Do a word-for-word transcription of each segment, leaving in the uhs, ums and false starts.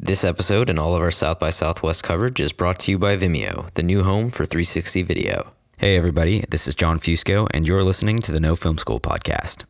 This episode and all of our South by Southwest coverage is brought to you by Vimeo, the new home for three sixty video. Hey everybody, this is John Fusco, and you're listening to the No Film School podcast.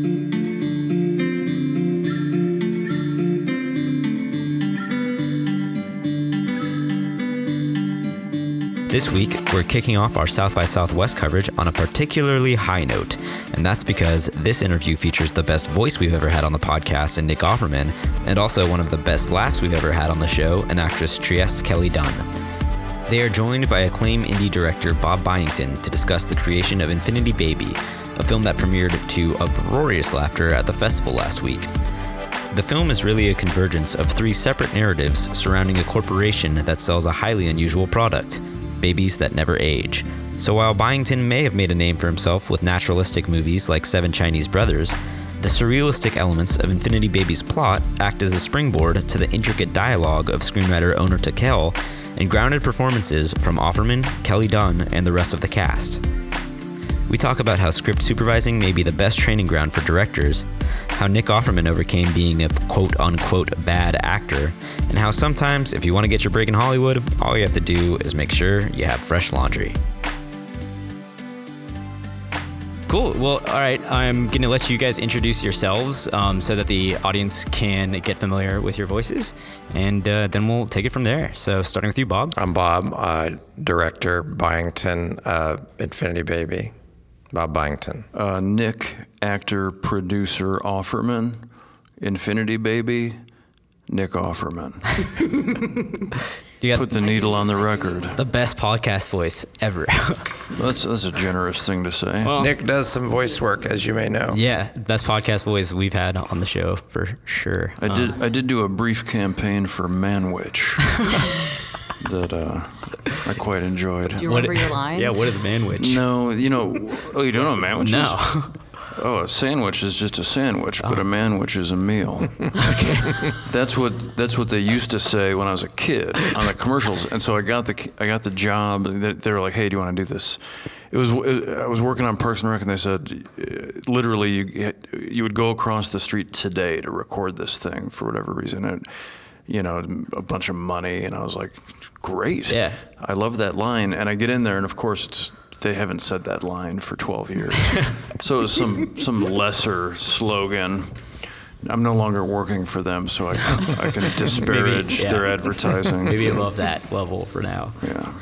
This week, we're kicking off our South by Southwest coverage on a particularly high note, and that's because this interview features the best voice we've ever had on the podcast in Nick Offerman, and also one of the best laughs we've ever had on the show, an actress Trieste Kelly Dunn. They are joined by acclaimed indie director Bob Byington to discuss the creation of Infinity Baby, a film that premiered to uproarious laughter at the festival last week. The film is really a convergence of three separate narratives surrounding a corporation that sells a highly unusual product: babies that never age. So while Byington may have made a name for himself with naturalistic movies like Seven Chinese Brothers, the surrealistic elements of Infinity Baby's plot act as a springboard to the intricate dialogue of screenwriter Oner Tekel and grounded performances from Offerman, Kelly Dunn, and the rest of the cast. We talk about how script supervising may be the best training ground for directors, how Nick Offerman overcame being a quote-unquote bad actor, and how sometimes, if you want to get your break in Hollywood, all you have to do is make sure you have fresh laundry. Cool. Well, all right. I'm going to let you guys introduce yourselves um, so that the audience can get familiar with your voices, and uh, then we'll take it from there. So starting with you, Bob. I'm Bob, uh, director, Byington, uh, Infinity Baby. Bob Byington. Uh, Nick, actor, producer, Offerman. Infinity Baby, Nick Offerman. You got Put the needle on the record. the best podcast voice ever. That's that's a generous thing to say. Well, Nick does some voice work, as you may know. yeah, best podcast voice we've had on the show for sure. I did I did do a brief campaign for Manwich that uh, I quite enjoyed. Do you remember your lines? Yeah, what is Manwich? No, you know, oh, you don't know what Manwich is? No. Oh, a sandwich is just a sandwich, but a manwich is a meal. Okay. That's what that's what they used to say when I was a kid on the commercials. And so I got the I got the job. They, they were like, "Hey, do you want to do this?" It was it, I was working on Parks and Rec, and they said, uh, literally, you you would go across the street today to record this thing for whatever reason. And, you know, a bunch of money, and I was like, "Great, Yeah, I love that line." And I get in there, and of course, it's. They haven't said that line for twelve years. So it was some, some lesser slogan. I'm no longer working for them, so I, I can disparage Maybe, yeah. their advertising. maybe above that level for now. Yeah.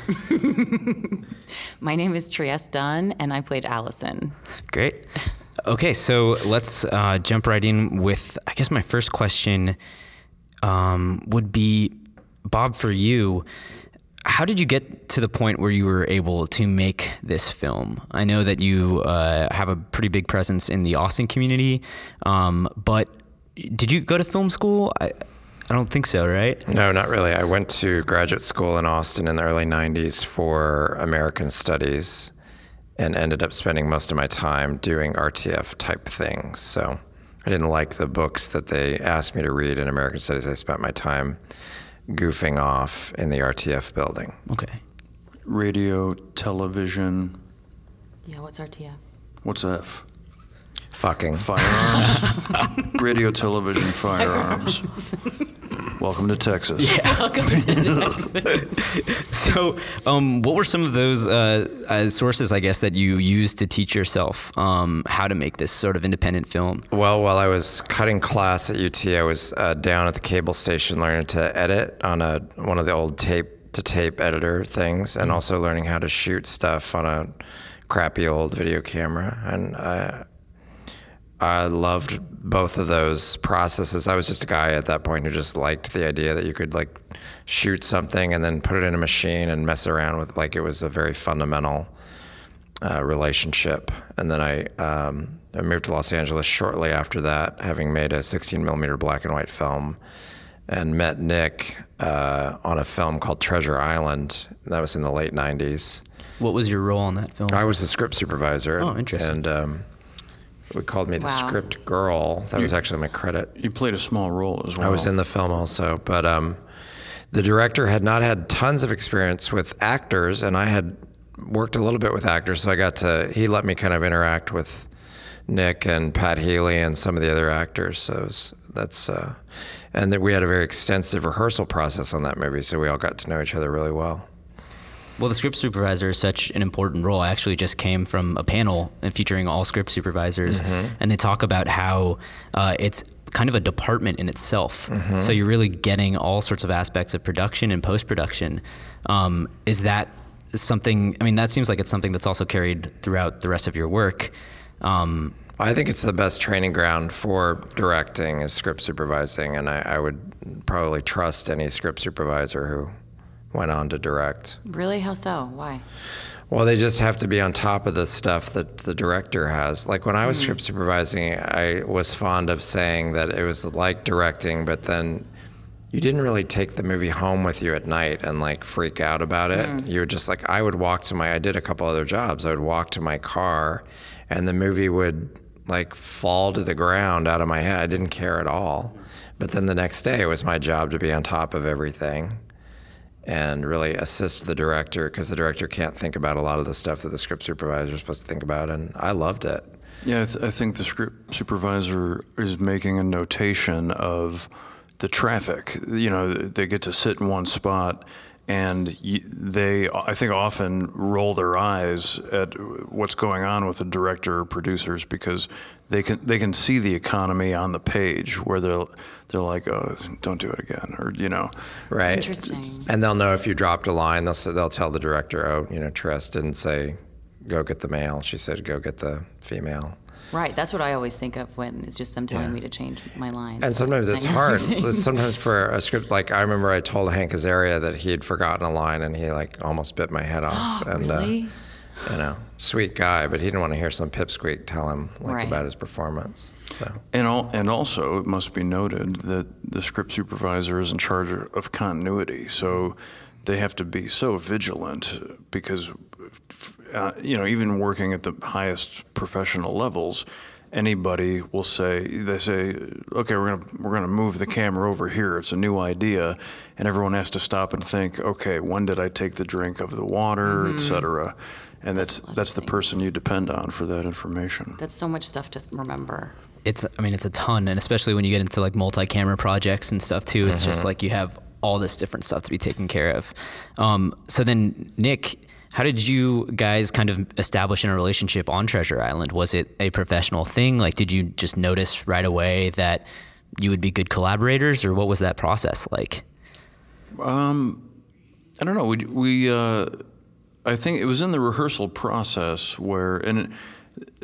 My name is Trieste Dunn, and I played Allison. Great. Okay, so let's uh, jump right in with, I guess my first question um, would be, Bob, for you, how did you get to the point where you were able to make this film? I know that you uh, have a pretty big presence in the Austin community, um, but did you go to film school? I, I don't think so, right? No, not really. I went to graduate school in Austin in the early nineties for American Studies and ended up spending most of my time doing R T F type things. So I didn't like the books that they asked me to read in American Studies. I spent my time goofing off in the R T F building. Okay. Radio, television. Yeah, what's R T F? What's F? Fucking. Firearms. Radio, television, firearms. Welcome to Texas. Yeah. Welcome to Texas. So, um, what were some of those uh, uh, sources, I guess, that you used to teach yourself um, how to make this sort of independent film? Well, while I was cutting class at U T, I was uh, down at the cable station learning to edit on a one of the old tape-to-tape editor things, and also learning how to shoot stuff on a crappy old video camera. And I, I loved both of those processes. I was just a guy at that point who just liked the idea that you could like shoot something and then put it in a machine and mess around with, like, it was a very fundamental uh, relationship. And then I, um, I moved to Los Angeles shortly after that, having made a sixteen millimeter black and white film, and met Nick uh, on a film called Treasure Island. That was in the late nineties. What was your role in that film? I was the script supervisor. Oh, interesting. And um, we called me the Wow. script girl. That was actually my credit. You played a small role as well. I was in the film also, but um, the director had not had tons of experience with actors, and I had worked a little bit with actors, so I got to, he let me kind of interact with Nick and Pat Healy and some of the other actors, so it was, that's, uh, and that we had a very extensive rehearsal process on that movie, so we all got to know each other really well. Well, the script supervisor is such an important role. I actually just came from a panel featuring all script supervisors, mm-hmm. and they talk about how uh, it's kind of a department in itself. Mm-hmm. So you're really getting all sorts of aspects of production and post-production. Um, is that something, I mean, that seems like it's something that's also carried throughout the rest of your work. Um, I think it's the best training ground for directing is script supervising, and I, I would probably trust any script supervisor who went on to direct. Really? How so? Why? Well, they just have to be on top of the stuff that the director has. Like when I was mm-hmm. script supervising, I was fond of saying that it was like directing, but then you didn't really take the movie home with you at night and like freak out about it. Mm. You were just like, I would walk to my, I did a couple other jobs. I would walk to my car and the movie would like fall to the ground out of my head. I didn't care at all. But then the next day it was my job to be on top of everything and really assist the director, because the director can't think about a lot of the stuff that the script supervisor is supposed to think about, and I loved it. Yeah, I, th- I think the script supervisor is making a notation of the traffic. You know, they get to sit in one spot, and they, I think, often roll their eyes at what's going on with the director or producers, because they can they can see the economy on the page where they're they're like, oh, don't do it again, or you know, right. Interesting. And they'll know if you dropped a line. They'll they'll tell the director, oh, you know, Tress didn't say go get the male. She said go get the female. Right, that's what I always think of when it's just them telling yeah. me to change my lines. And sometimes it's hard. Sometimes for a script, like I remember I told Hank Azaria that he had forgotten a line and he like almost bit my head off. and really? uh, you know, sweet guy, but he didn't want to hear some pipsqueak tell him like right. about his performance. So and all, and also it must be noted that the script supervisor is in charge of continuity, so they have to be so vigilant because. Uh, you know, even working at the highest professional levels, anybody will say, they say, okay, we're gonna we're gonna move the camera over here. It's a new idea, and everyone has to stop and think, okay, when did I take the drink of the water, mm-hmm. et cetera. And that's that's, that's the person you depend on for that information. That's so much stuff to remember. It's, I mean, it's a ton, and especially when you get into like multi-camera projects and stuff too. It's mm-hmm. just like you have all this different stuff to be taken care of. Um, so then, Nick. How did you guys kind of establish a relationship on Treasure Island? Was it a professional thing? Like, did you just notice right away that you would be good collaborators, or what was that process like? Um, I don't know. We, we uh, I think it was in the rehearsal process where, and it,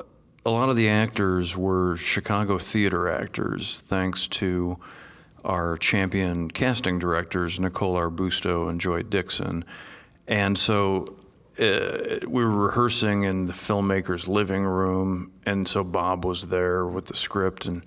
a lot of the actors were Chicago theater actors, thanks to our champion casting directors, Nicole Arbusto and Joy Dixon. And so uh, we were rehearsing in the filmmaker's living room, and so Bob was there with the script, and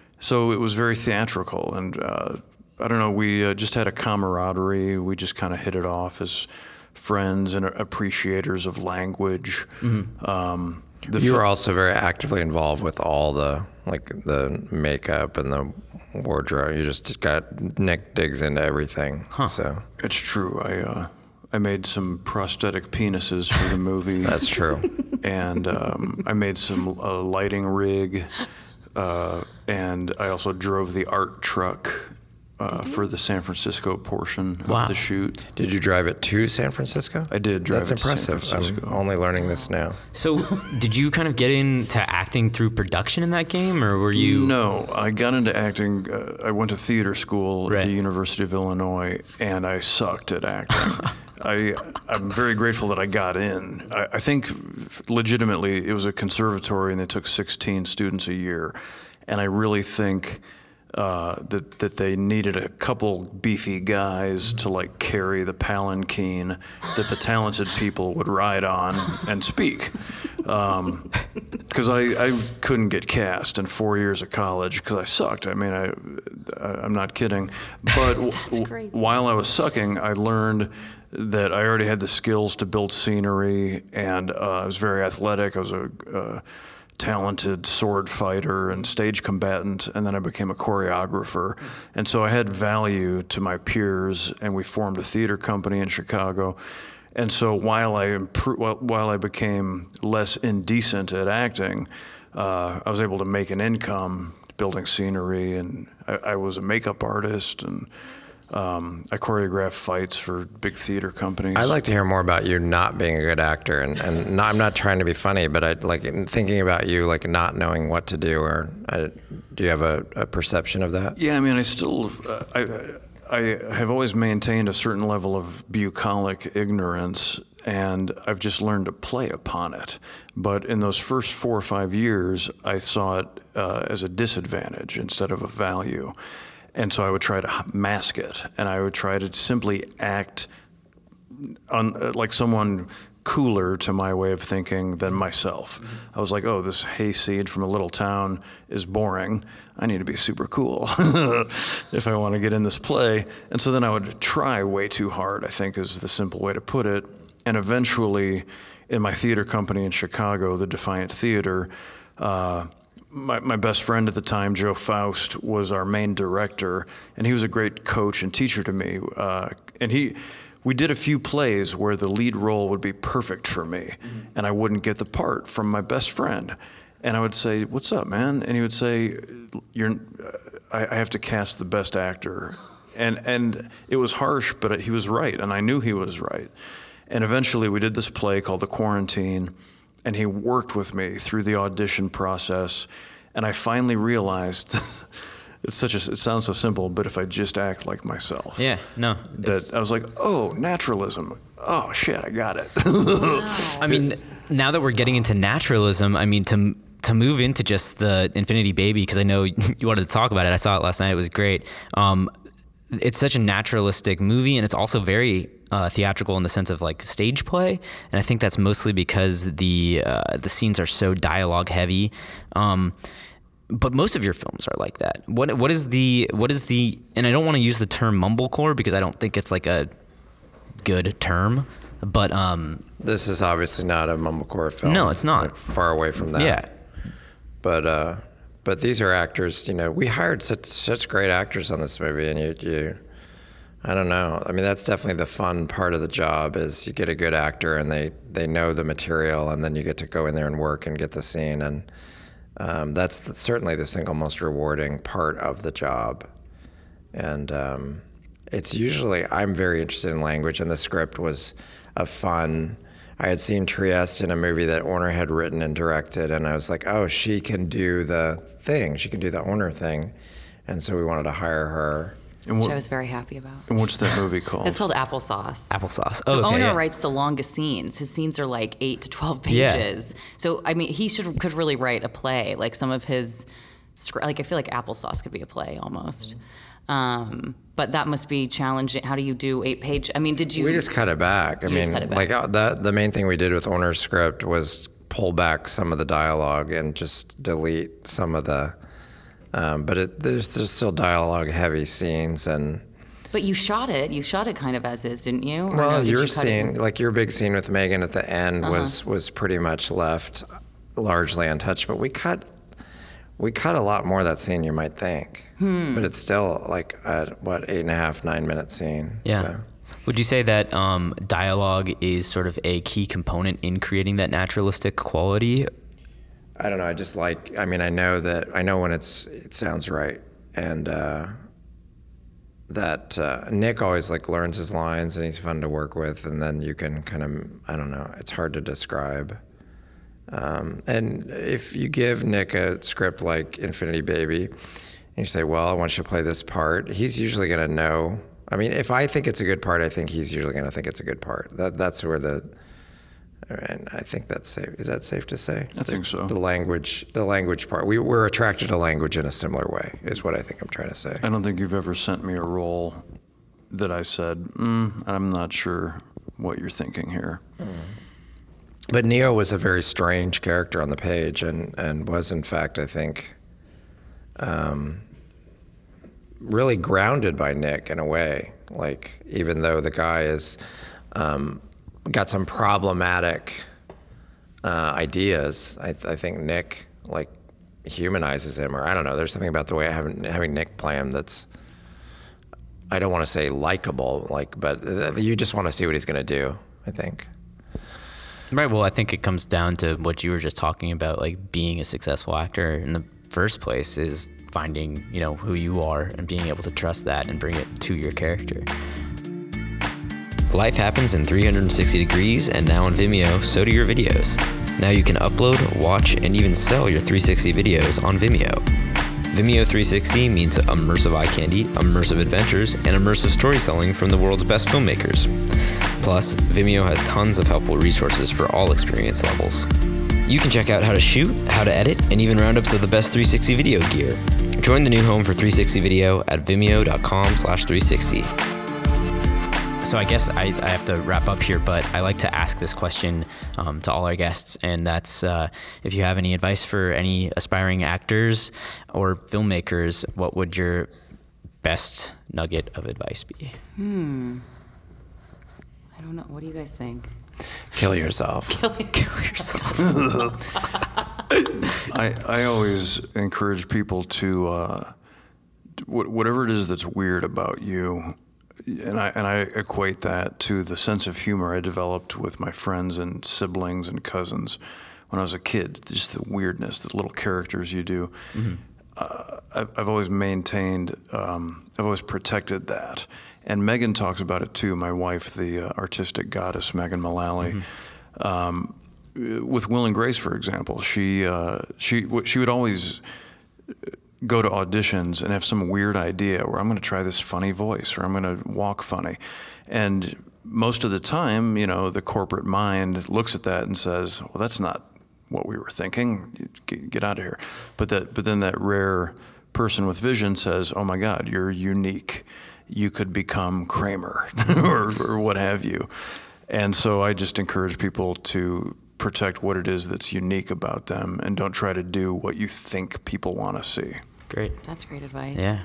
so it was very theatrical. And uh, I don't know, we uh, just had a camaraderie. We just kind of hit it off as friends and appreciators of language. Mm-hmm. Um, the you were also very actively involved with all the like the makeup and the wardrobe. You just got Nick digs into everything. Huh. So it's true. I. Uh, I made some prosthetic penises for the movie. That's true. And um, I made some uh, lighting rig, uh, and I also drove the art truck uh, for the San Francisco portion wow. of the shoot. Did you drive it to San Francisco? I did drive That's it impressive. to San Francisco. I'm only learning this now. So did you kind of get into acting through production in that game, or were you? No, I got into acting. Uh, I went to theater school right. at the University of Illinois, and I sucked at acting. I, I'm very grateful that I got in. I, I think legitimately it was a conservatory and they took sixteen students a year. And I really think uh, that, that they needed a couple beefy guys to like carry the palanquin that the talented people would ride on and speak. Um, Because I, I couldn't get cast in four years of college because I sucked. I mean, I, I, I'm not kidding. But w- while I was sucking, I learned that I already had the skills to build scenery, and uh, I was very athletic. I was a uh, talented sword fighter and stage combatant, and then I became a choreographer. And so I had value to my peers, and we formed a theater company in Chicago. And so while I impro- while I became less indecent at acting, uh, I was able to make an income, building scenery, and I, I was a makeup artist, and um, I choreographed fights for big theater companies. I'd like to hear more about you not being a good actor, and, and not, I'm not trying to be funny, but I like thinking about you like not knowing what to do, or I, do you have a, a perception of that? Yeah, I mean, I still, uh, I, I have always maintained a certain level of bucolic ignorance, and I've just learned to play upon it. But in those first four or five years, I saw it uh, as a disadvantage instead of a value. And so I would try to mask it, and I would try to simply act un, like someone cooler to my way of thinking than myself. Mm-hmm. I was like, oh, this hayseed from a little town is boring. I need to be super cool if I want to get in this play. And so then I would try way too hard, I think is the simple way to put it. And eventually, in my theater company in Chicago, the Defiant Theater, uh, my, my best friend at the time, Joe Faust, was our main director, and he was a great coach and teacher to me. Uh, and he, we did a few plays where the lead role would be perfect for me, mm-hmm. and I wouldn't get the part from my best friend. And I would say, "What's up, man?" And he would say, "You're, uh, I, I have to cast the best actor." And and it was harsh, but he was right, and I knew he was right. And eventually we did this play called The Quarantine, and he worked with me through the audition process, and I finally realized, it's such a, it sounds so simple, but if I just act like myself. Yeah, no. That I was like, oh, naturalism. Oh, shit, I got it. Wow. I mean, now that we're getting into naturalism, I mean, to to move into just the Infinity Baby, because I know you wanted to talk about it. I saw it last night. It was great. Um, it's such a naturalistic movie, and it's also very uh, theatrical in the sense of like stage play. And I think that's mostly because the uh, the scenes are so dialogue heavy. Um, but most of your films are like that. What what is the what is the? And I don't want to use the term mumblecore because I don't think it's like a good term. But um, this is obviously not a mumblecore film. No, it's not. We're far away from that. Yeah. But uh, but these are actors. You know, we hired such such great actors on this movie, and you you. I don't know. I mean, that's definitely the fun part of the job is you get a good actor and they, they know the material, and then you get to go in there and work and get the scene. And um, that's the, certainly the single most rewarding part of the job. And um, it's usually, I'm very interested in language, and the script was a fun. I had seen Trieste in a movie that Orner had written and directed, and I was like, oh, she can do the thing. She can do the Orner thing. And so we wanted to hire her. And what, which I was very happy about. And what's that movie called? It's called Applesauce. Applesauce. So oh, okay, Orner yeah. writes the longest scenes. His scenes are like eight to twelve Yeah. pages. So I mean, he should could really write a play. Like some of his, scr- like I feel like Applesauce could be a play almost. Um, but that must be challenging. How do you do eight page? I mean, did you? We just cut it back. I You mean, just cut it back. like uh, the the main thing we did with Orner's script was pull back some of the dialogue and just delete some of the. Um, but it, there's there's still dialogue heavy scenes and. But you shot it. You shot it kind of as is, didn't you? Or Well, no, did your you cut it scene, in- like your big scene with Megan at the end, Uh-huh. was was pretty much left largely untouched. But we cut we cut a lot more of that scene you might think. Hmm. But it's still like a, what eight and a half nine minute scene. Yeah. So. Would you say that um, dialogue is sort of a key component in creating that naturalistic quality? I don't know. I just like. I mean, I know that I know when it's it sounds right, and uh, that uh, Nick always like learns his lines, and he's fun to work with. And then you can kind of I don't know. It's hard to describe. Um, and if you give Nick a script like Infinity Baby, and you say, "Well, I want you to play this part," he's usually going to know. I mean, if I think it's a good part, I think he's usually going to think it's a good part. That that's where the And I think that's safe. Is that safe to say? I think so. The language, the language part. We we're attracted to language in a similar way, is what I think I'm trying to say. I don't think you've ever sent me a role that I said, mm, I'm not sure what you're thinking here. Mm. But Neo was a very strange character on the page, and, and was in fact, I think, um, really grounded by Nick in a way. Like, even though the guy is um, got some problematic uh, ideas, I, th- I think Nick like humanizes him, or I don't know. There's something about the way having having Nick play him that's, I don't want to say likable, like, but you just want to see what he's going to do, I think. Right. Well, I think it comes down to what you were just talking about, like being a successful actor, and the first place is finding, you know, who you are and being able to trust that and bring it to your character. Life happens in three hundred sixty degrees, and now on Vimeo, so do your videos. Now you can upload, watch, and even sell your three sixty videos on Vimeo. Vimeo three sixty means immersive eye candy, immersive adventures, and immersive storytelling from the world's best filmmakers. Plus, Vimeo has tons of helpful resources for all experience levels. You can check out how to shoot, how to edit, and even roundups of the best three sixty video gear. Join the new home for three sixty video at vimeo.com slash 360. So I guess I, I have to wrap up here, but I like to ask this question um, to all our guests, and that's uh, if you have any advice for any aspiring actors or filmmakers, what would your best nugget of advice be? Hmm. I don't know. What do you guys think? Kill yourself. Kill, kill yourself. I I always encourage people to uh, whatever it is that's weird about you. And I and I equate that to the sense of humor I developed with my friends and siblings and cousins when I was a kid. Just the weirdness, the little characters you do. Mm-hmm. Uh, I've, I've always maintained, um, I've always protected that. And Megan talks about it too. My wife, the uh, artistic goddess Megan Mullally. Mm-hmm. Um, with Will and Grace, for example, she uh, she she would always go to auditions and have some weird idea where I'm going to try this funny voice or I'm going to walk funny. And most of the time, you know, the corporate mind looks at that and says, well, that's not what we were thinking. Get, get out of here. But that, but then that rare person with vision says, oh my God, you're unique. You could become Kramer or, or what have you. And so I just encourage people to protect what it is that's unique about them and don't try to do what you think people want to see. Great. That's great advice. Yeah.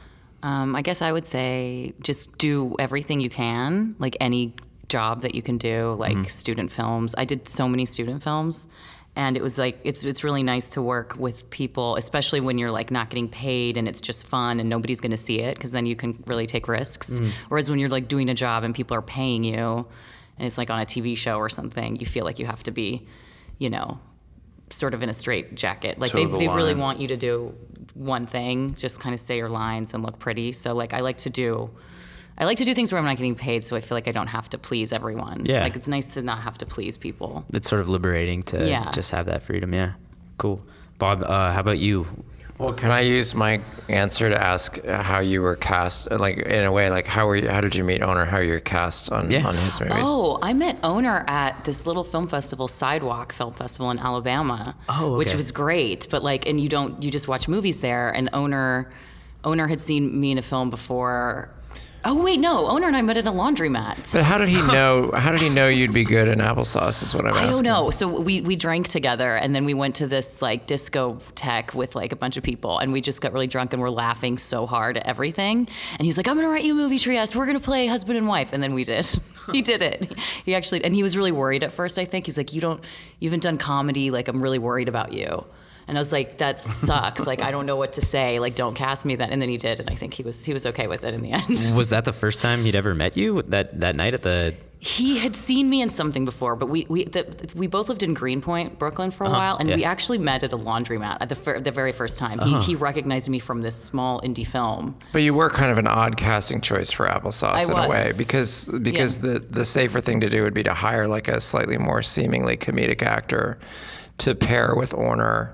Um, I guess I would say just do everything you can, like any job that you can do, like mm-hmm. student films. I did so many student films, and it was like, it's it's really nice to work with people, especially when you're like not getting paid and it's just fun and nobody's going to see it, because then you can really take risks. Mm. Whereas when you're like doing a job and people are paying you and it's like on a T V show or something, you feel like you have to be, you know, sort of in a straight jacket. Like they, the they really line. want you to do one thing, just kind of say your lines and look pretty. So like I like to do, I like to do things where I'm not getting paid, so I feel like I don't have to please everyone. Yeah. Like it's nice to not have to please people. It's sort of liberating to Yeah. just have that freedom. Yeah. Cool. Bob, uh, how about you? Well, can I use my answer to ask how you were cast? Like in a way, like how were you, how did you meet Oner? How you were cast on Yeah. on his movies? Oh, I met Oner at this little film festival, Sidewalk Film Festival in Alabama. Oh, okay. Which was great. But like, and you don't, you just watch movies there. And Oner, Oner had seen me in a film before. Oh wait, no, Oner and I met at a laundromat. But how did he know? How did he know you'd be good in applesauce? Is what I'm I asking. don't know. So we, we drank together, and then we went to this like discotheque with like a bunch of people, and we just got really drunk and we're laughing so hard at everything. And he was like, "I'm gonna write you a movie, Trieste. We're gonna play husband and wife." And then we did. He did it. He actually, and he was really worried at first. I think he was like, "You don't, you haven't done comedy. Like I'm really worried about you." And I was like, that sucks. Like, I don't know what to say. Like, don't cast me then. And then he did. And I think he was he was okay with it in the end. Was that the first time he'd ever met you that, that night at the... He had seen me in something before, but we we the, we both lived in Greenpoint, Brooklyn for a Uh-huh, while. And yeah. we actually met at a laundromat at the fir- the very first time. Uh-huh. He, he recognized me from this small indie film. But you were kind of an odd casting choice for applesauce I in was. a way, because because Yeah. the the safer thing to do would be to hire like a slightly more seemingly comedic actor to pair with Oner.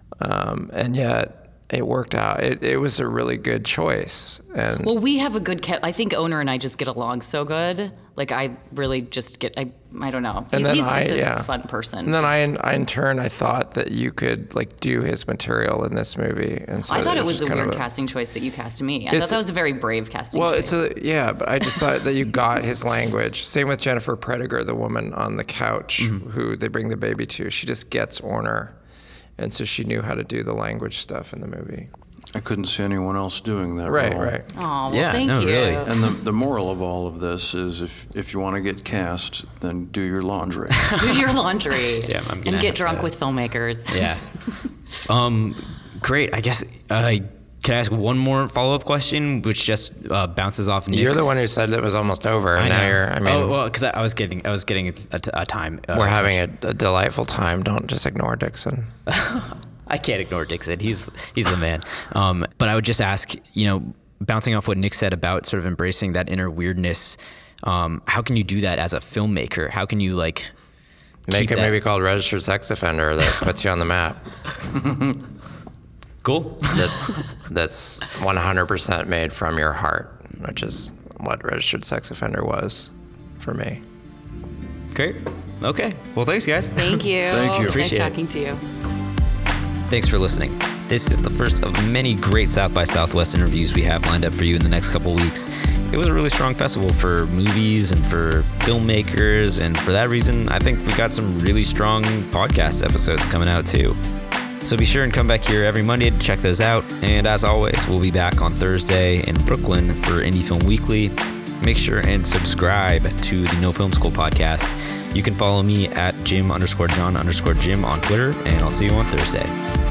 Um, and yet it worked out. It, it was a really good choice. And Well, we have a good. Ke- I think Oner and I just get along so good. Like I really just get. I I don't know. And He- then he's just I- a yeah. fun person. And then I, in, I, in turn, I thought that you could like do his material in this movie. And so I thought it was just a kind weird of a- casting choice that you cast me. I It's- thought that was a very brave casting Well, choice. it's a yeah, but I just thought that you got his language. Same with Jennifer Prediger, the woman on the couch Mm-hmm. who they bring the baby to. She just gets Oner, and so she knew how to do the language stuff in the movie. I couldn't see anyone else doing that Right, role. right. Oh, well, Yeah, thank no, you. really. And the, the moral of all of this is if, if you want to get cast, then do your laundry. Do your laundry. Damn, I'm gonna and have get drunk to- with filmmakers. Yeah. um, great. I guess, uh, can I ask one more follow-up question, which just uh, bounces off Nick's? You're the one who said it was almost over, and I now know. you're. I mean, oh, well, because I, I was getting, I was getting a, a, a time. Uh, we're having a, a delightful time. Don't just ignore Dixon. I can't ignore Dixon. He's he's the man. Um, but I would just ask, you know, bouncing off what Nick said about sort of embracing that inner weirdness, um, how can you do that as a filmmaker? How can you like make it that? maybe called Registered Sex Offender that puts you on the map? Cool. That's that's one hundred percent made from your heart, which is what Registered Sex Offender was for me. Great. Okay. Well, thanks, guys. Thank you. Thank you. Nice Appreciate it. talking to you. Thanks for listening. This is the first of many great South by Southwest interviews we have lined up for you in the next couple weeks. It was a really strong festival for movies and for filmmakers, and for that reason, I think we got some really strong podcast episodes coming out too. So be sure and come back here every Monday to check those out. And as always, we'll be back on Thursday in Brooklyn for Indie Film Weekly. Make sure and subscribe to the No Film School podcast. You can follow me at Jim underscore John underscore Jim on Twitter, and I'll see you on Thursday.